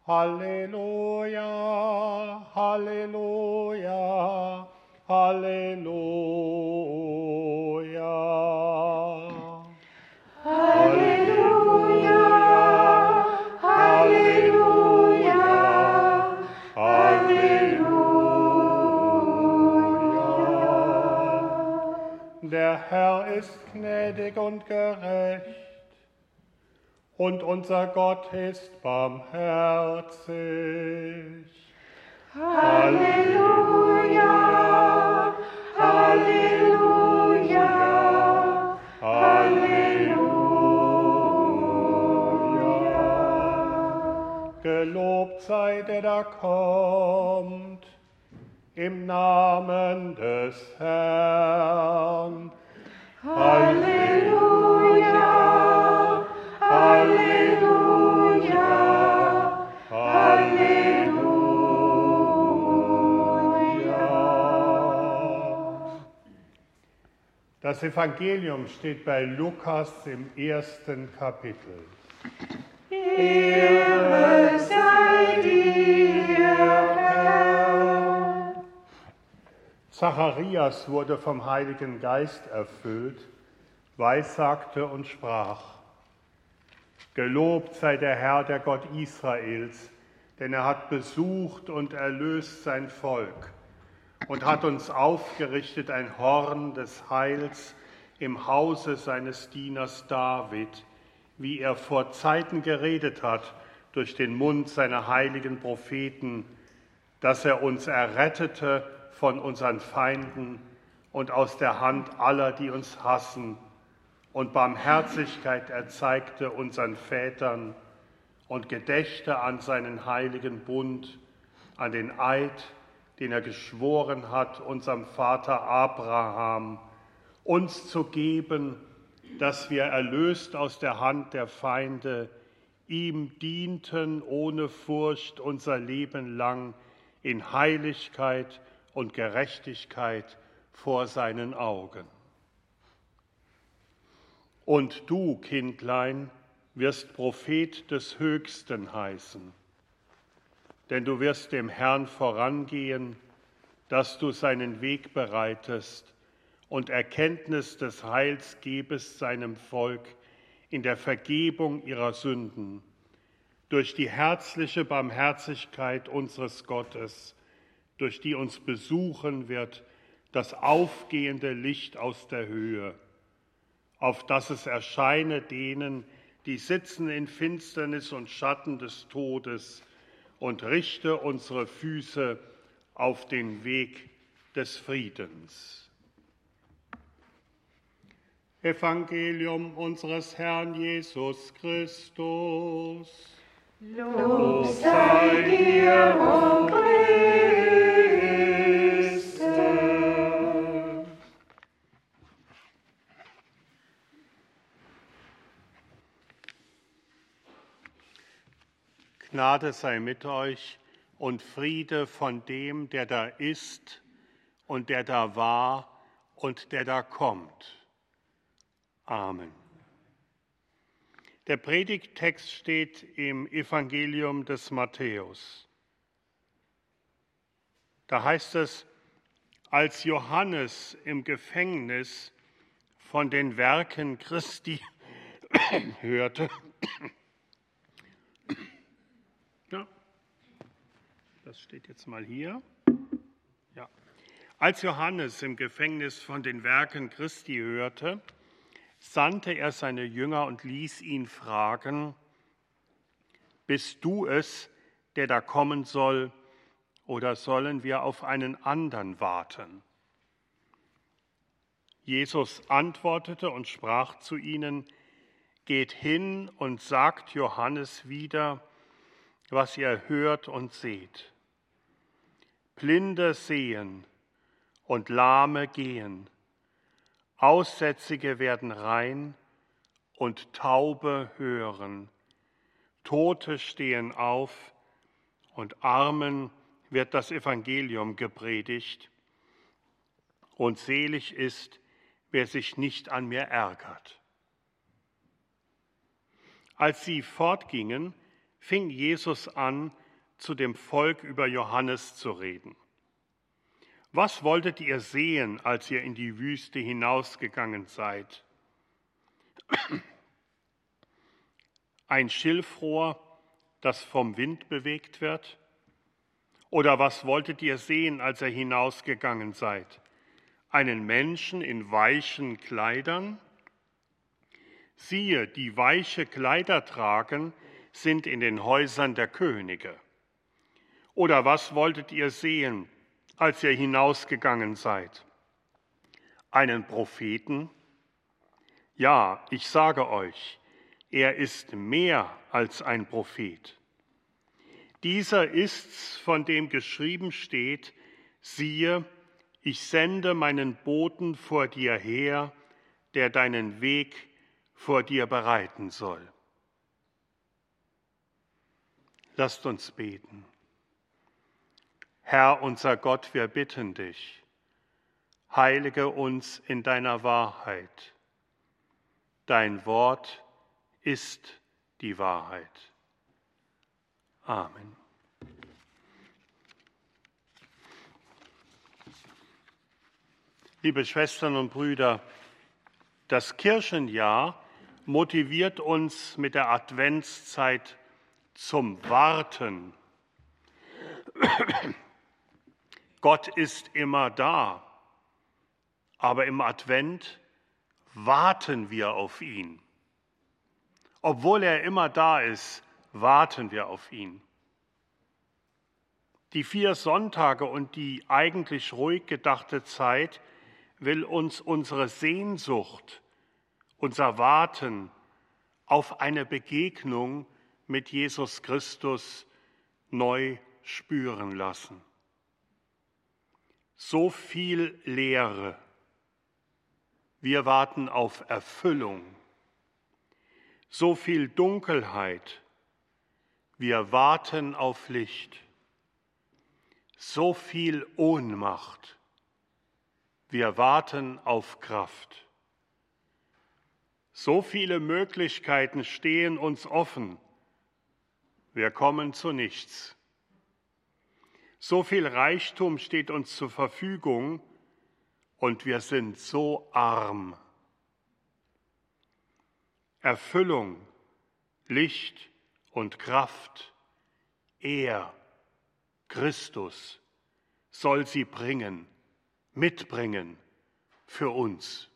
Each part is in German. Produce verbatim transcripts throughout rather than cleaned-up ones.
Halleluja, Halleluja, Halleluja. Halleluja, Halleluja, Halleluja. Der Herr ist gnädig und gerecht, und unser Gott ist barmherzig. Halleluja, Halleluja, Halleluja. Gelobt sei der, der kommt, im Namen des Herrn. Halleluja, Halleluja, Halleluja. Das Evangelium steht bei Lukas im ersten Kapitel. Ehre sei dir, Herr. Zacharias wurde vom Heiligen Geist erfüllt, weissagte und sprach: Gelobt sei der Herr, der Gott Israels, denn er hat besucht und erlöst sein Volk und hat uns aufgerichtet ein Horn des Heils im Hause seines Dieners David, wie er vor Zeiten geredet hat durch den Mund seiner heiligen Propheten, dass er uns errettete von unseren Feinden und aus der Hand aller, die uns hassen, und Barmherzigkeit erzeigte unseren Vätern und gedächte an seinen heiligen Bund, an den Eid, den er geschworen hat, unserem Vater Abraham, uns zu geben, dass wir erlöst aus der Hand der Feinde ihm dienten ohne Furcht unser Leben lang in Heiligkeit und Gerechtigkeit vor seinen Augen. Und du, Kindlein, wirst Prophet des Höchsten heißen, denn du wirst dem Herrn vorangehen, dass du seinen Weg bereitest und Erkenntnis des Heils gebest seinem Volk in der Vergebung ihrer Sünden, durch die herzliche Barmherzigkeit unseres Gottes, durch die uns besuchen wird das aufgehende Licht aus der Höhe, auf dass es erscheine denen, die sitzen in Finsternis und Schatten des Todes, und richte unsere Füße auf den Weg des Friedens. Evangelium unseres Herrn Jesus Christus. Lob sei dir, o Christus. Gnade sei mit euch und Friede von dem, der da ist und der da war und der da kommt. Amen. Der Predigttext steht im Evangelium des Matthäus. Da heißt es: Als Johannes im Gefängnis von den Werken Christi hörte, ja, das steht jetzt mal hier, ja. Als Johannes im Gefängnis von den Werken Christi hörte, sandte er seine Jünger und ließ ihn fragen: Bist du es, der da kommen soll, oder sollen wir auf einen anderen warten? Jesus antwortete und sprach zu ihnen: Geht hin und sagt Johannes wieder, was ihr hört und seht. Blinde sehen und Lahme gehen, Aussätzige werden rein und Taube hören, Tote stehen auf und Armen wird das Evangelium gepredigt. Und selig ist, wer sich nicht an mir ärgert. Als sie fortgingen, fing Jesus an, zu dem Volk über Johannes zu reden. Was wolltet ihr sehen, als ihr in die Wüste hinausgegangen seid? Ein Schilfrohr, das vom Wind bewegt wird? Oder was wolltet ihr sehen, als ihr hinausgegangen seid? Einen Menschen in weichen Kleidern? Siehe, die weiche Kleider tragen, sind in den Häusern der Könige. Oder was wolltet ihr sehen, als ihr hinausgegangen seid? Einen Propheten? Ja, ich sage euch, er ist mehr als ein Prophet. Dieser ist's, von dem geschrieben steht, siehe, ich sende meinen Boten vor dir her, der deinen Weg vor dir bereiten soll. Lasst uns beten. Herr unser Gott, wir bitten dich, heilige uns in deiner Wahrheit. Dein Wort ist die Wahrheit. Amen. Liebe Schwestern und Brüder, das Kirchenjahr motiviert uns mit der Adventszeit zum Warten. Gott ist immer da, aber im Advent warten wir auf ihn. Obwohl er immer da ist, warten wir auf ihn. Die vier Sonntage und die eigentlich ruhig gedachte Zeit will uns unsere Sehnsucht, unser Warten auf eine Begegnung mit Jesus Christus neu spüren lassen. So viel Leere. Wir warten auf Erfüllung. So viel Dunkelheit. Wir warten auf Licht. So viel Ohnmacht. Wir warten auf Kraft. So viele Möglichkeiten stehen uns offen. Wir kommen zu nichts. So viel Reichtum steht uns zur Verfügung und wir sind so arm. Erfüllung, Licht und Kraft, er, Christus, soll sie bringen, mitbringen für uns.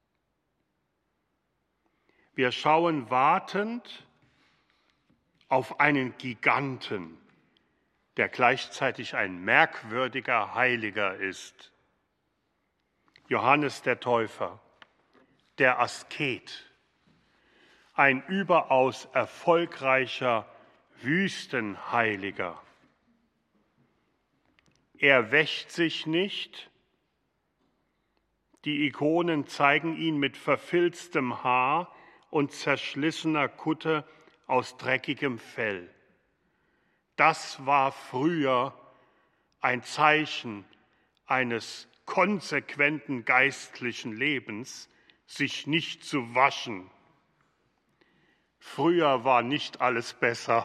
Wir schauen wartend auf einen Giganten, der gleichzeitig ein merkwürdiger Heiliger ist. Johannes der Täufer, der Asket, ein überaus erfolgreicher Wüstenheiliger. Er wäscht sich nicht. Die Ikonen zeigen ihn mit verfilztem Haar und zerschlissener Kutte aus dreckigem Fell. Das war früher ein Zeichen eines konsequenten geistlichen Lebens, sich nicht zu waschen. Früher war nicht alles besser.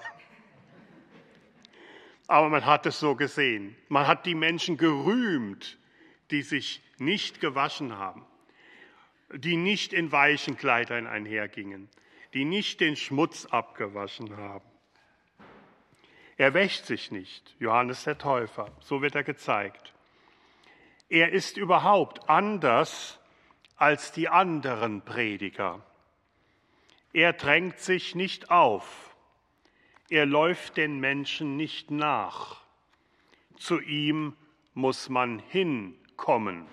Aber man hat es so gesehen. Man hat die Menschen gerühmt, die sich nicht gewaschen haben, die nicht in weichen Kleidern einhergingen, die nicht den Schmutz abgewaschen haben. Er wäscht sich nicht, Johannes der Täufer, so wird er gezeigt. Er ist überhaupt anders als die anderen Prediger. Er drängt sich nicht auf. Er läuft den Menschen nicht nach. Zu ihm muss man hinkommen.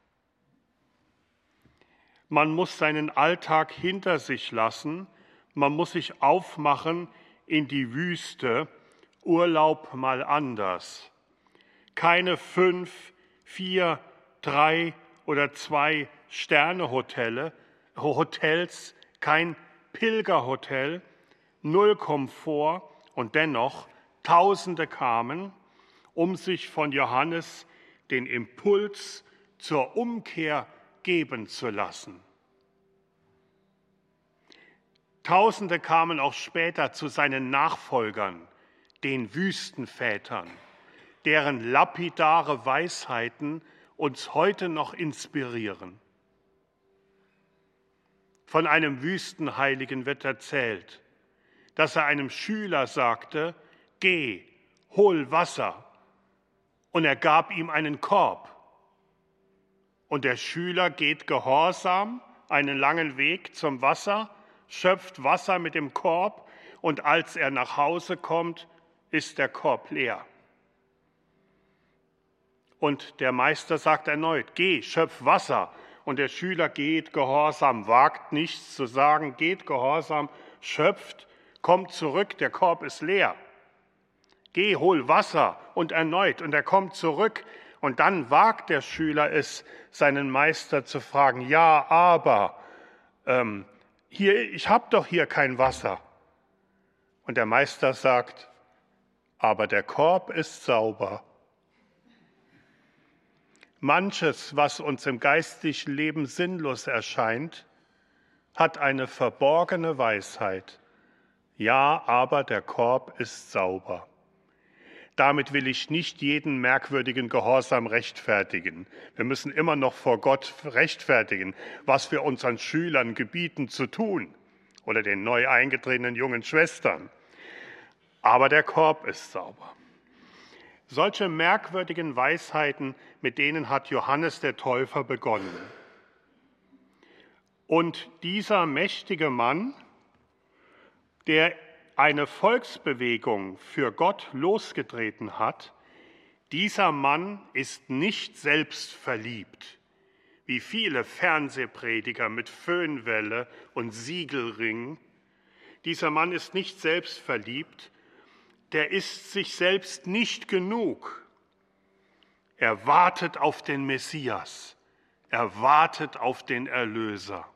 Man muss seinen Alltag hinter sich lassen. Man muss sich aufmachen in die Wüste. Urlaub mal anders. Keine fünf, vier, drei oder zwei Sterne-Hotelle, Hotels, kein Pilgerhotel, null Komfort und dennoch Tausende kamen, um sich von Johannes den Impuls zur Umkehr geben zu lassen. Tausende kamen auch später zu seinen Nachfolgern, den Wüstenvätern, deren lapidare Weisheiten uns heute noch inspirieren. Von einem Wüstenheiligen wird erzählt, dass er einem Schüler sagte, geh, hol Wasser. Und er gab ihm einen Korb. Und der Schüler geht gehorsam einen langen Weg zum Wasser, schöpft Wasser mit dem Korb und als er nach Hause kommt, ist der Korb leer. Und der Meister sagt erneut, geh, schöpf Wasser. Und der Schüler geht gehorsam, wagt nichts zu sagen, geht gehorsam, schöpft, kommt zurück, der Korb ist leer. Geh, hol Wasser und erneut. Und er kommt zurück und dann wagt der Schüler es, seinen Meister zu fragen, ja, aber, ähm, hier, ich habe doch hier kein Wasser. Und der Meister sagt, aber der Korb ist sauber. Manches, was uns im geistlichen Leben sinnlos erscheint, hat eine verborgene Weisheit. Ja, aber der Korb ist sauber. Damit will ich nicht jeden merkwürdigen Gehorsam rechtfertigen. Wir müssen immer noch vor Gott rechtfertigen, was wir unseren Schülern gebieten zu tun oder den neu eingetretenen jungen Schwestern. Aber der Korb ist sauber. Solche merkwürdigen Weisheiten, mit denen hat Johannes der Täufer begonnen. Und dieser mächtige Mann, der eine Volksbewegung für Gott losgetreten hat, dieser Mann ist nicht selbst verliebt, wie viele Fernsehprediger mit Föhnwelle und Siegelring. Dieser Mann ist nicht selbst verliebt, der ist sich selbst nicht genug. Er wartet auf den Messias, er wartet auf den Erlöser.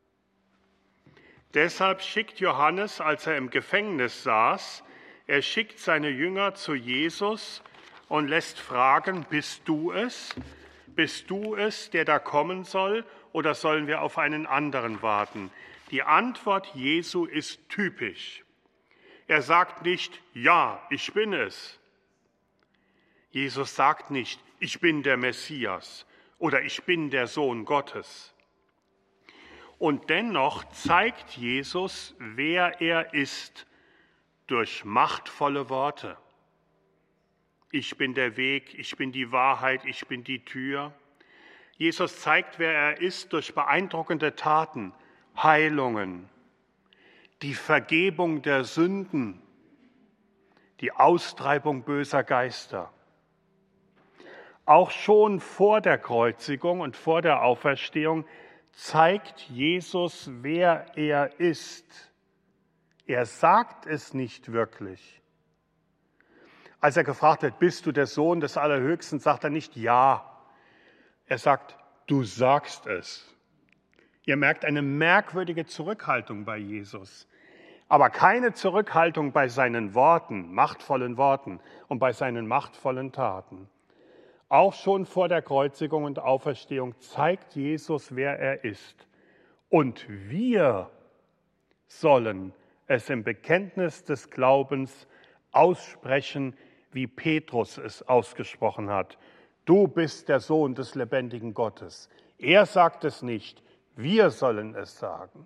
Deshalb schickt Johannes, als er im Gefängnis saß, er schickt seine Jünger zu Jesus und lässt fragen, bist du es? Bist du es, der da kommen soll, oder sollen wir auf einen anderen warten? Die Antwort Jesu ist typisch. Er sagt nicht, ja, ich bin es. Jesus sagt nicht, ich bin der Messias oder ich bin der Sohn Gottes. Und dennoch zeigt Jesus, wer er ist, durch machtvolle Worte. Ich bin der Weg, ich bin die Wahrheit, ich bin die Tür. Jesus zeigt, wer er ist, durch beeindruckende Taten, Heilungen, die Vergebung der Sünden, die Austreibung böser Geister. Auch schon vor der Kreuzigung und vor der Auferstehung zeigt Jesus, wer er ist. Er sagt es nicht wirklich. Als er gefragt wird, bist du der Sohn des Allerhöchsten, sagt er nicht ja. Er sagt, du sagst es. Ihr merkt eine merkwürdige Zurückhaltung bei Jesus. Aber keine Zurückhaltung bei seinen Worten, machtvollen Worten und bei seinen machtvollen Taten. Auch schon vor der Kreuzigung und Auferstehung zeigt Jesus, wer er ist. Und wir sollen es im Bekenntnis des Glaubens aussprechen, wie Petrus es ausgesprochen hat. Du bist der Sohn des lebendigen Gottes. Er sagt es nicht, wir sollen es sagen.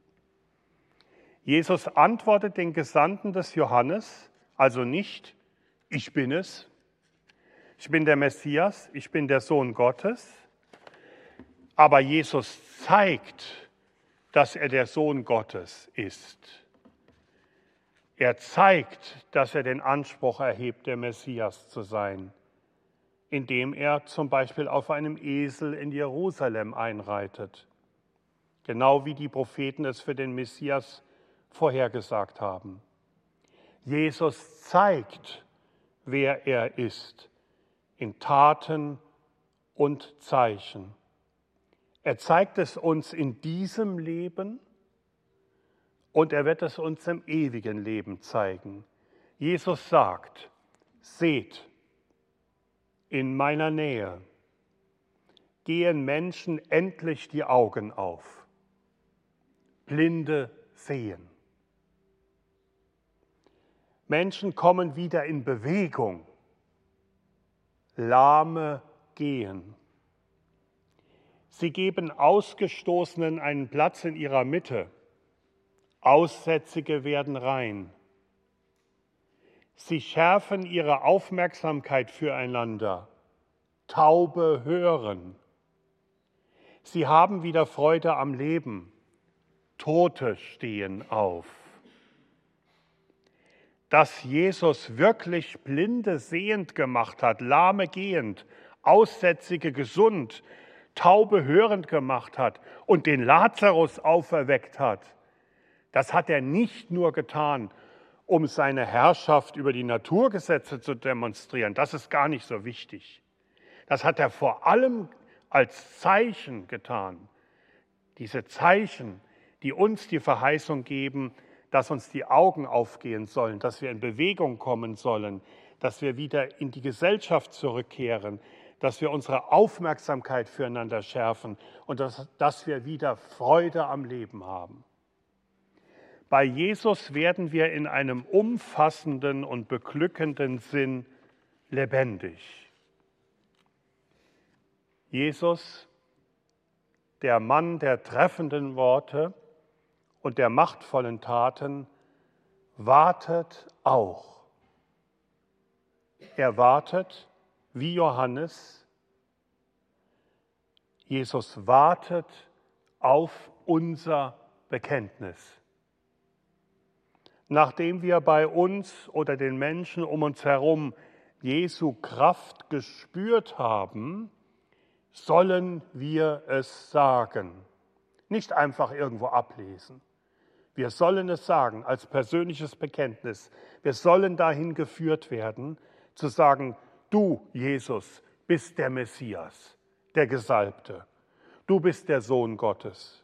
Jesus antwortet den Gesandten des Johannes also nicht, ich bin es, ich bin der Messias, ich bin der Sohn Gottes, aber Jesus zeigt, dass er der Sohn Gottes ist. Er zeigt, dass er den Anspruch erhebt, der Messias zu sein, indem er zum Beispiel auf einem Esel in Jerusalem einreitet, genau wie die Propheten es für den Messias vorhergesagt haben. Jesus zeigt, wer er ist, in Taten und Zeichen. Er zeigt es uns in diesem Leben und er wird es uns im ewigen Leben zeigen. Jesus sagt, seht, in meiner Nähe gehen Menschen endlich die Augen auf. Blinde sehen. Menschen kommen wieder in Bewegung. Lahme gehen. Sie geben Ausgestoßenen einen Platz in ihrer Mitte. Aussätzige werden rein. Sie schärfen ihre Aufmerksamkeit füreinander. Taube hören. Sie haben wieder Freude am Leben. Tote stehen auf. Dass Jesus wirklich Blinde sehend gemacht hat, Lahme gehend, Aussätzige gesund, Taube hörend gemacht hat und den Lazarus auferweckt hat, das hat er nicht nur getan, um seine Herrschaft über die Naturgesetze zu demonstrieren. Das ist gar nicht so wichtig. Das hat er vor allem als Zeichen getan. Diese Zeichen, die uns die Verheißung geben, dass uns die Augen aufgehen sollen, dass wir in Bewegung kommen sollen, dass wir wieder in die Gesellschaft zurückkehren, dass wir unsere Aufmerksamkeit füreinander schärfen und dass, dass wir wieder Freude am Leben haben. Bei Jesus werden wir in einem umfassenden und beglückenden Sinn lebendig. Jesus, der Mann der treffenden Worte und der machtvollen Taten, wartet auch. Er wartet wie Johannes. Jesus wartet auf unser Bekenntnis. Nachdem wir bei uns oder den Menschen um uns herum Jesu Kraft gespürt haben, sollen wir es sagen. Nicht einfach irgendwo ablesen. Wir sollen es sagen als persönliches Bekenntnis. Wir sollen dahin geführt werden, zu sagen, du, Jesus, bist der Messias, der Gesalbte. Du bist der Sohn Gottes.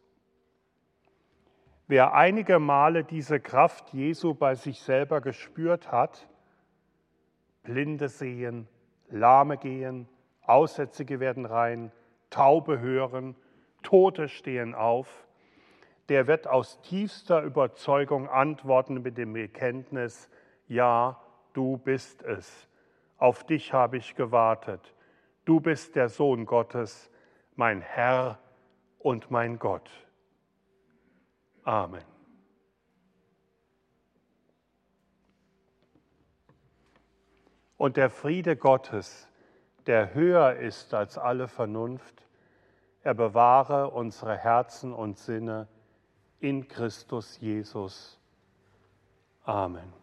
Wer einige Male diese Kraft Jesu bei sich selber gespürt hat, Blinde sehen, Lahme gehen, Aussätzige werden rein, Taube hören, Tote stehen auf, der wird aus tiefster Überzeugung antworten mit dem Bekenntnis, ja, du bist es, auf dich habe ich gewartet, du bist der Sohn Gottes, mein Herr und mein Gott. Amen. Und der Friede Gottes, der höher ist als alle Vernunft, er bewahre unsere Herzen und Sinne in Christus Jesus. Amen.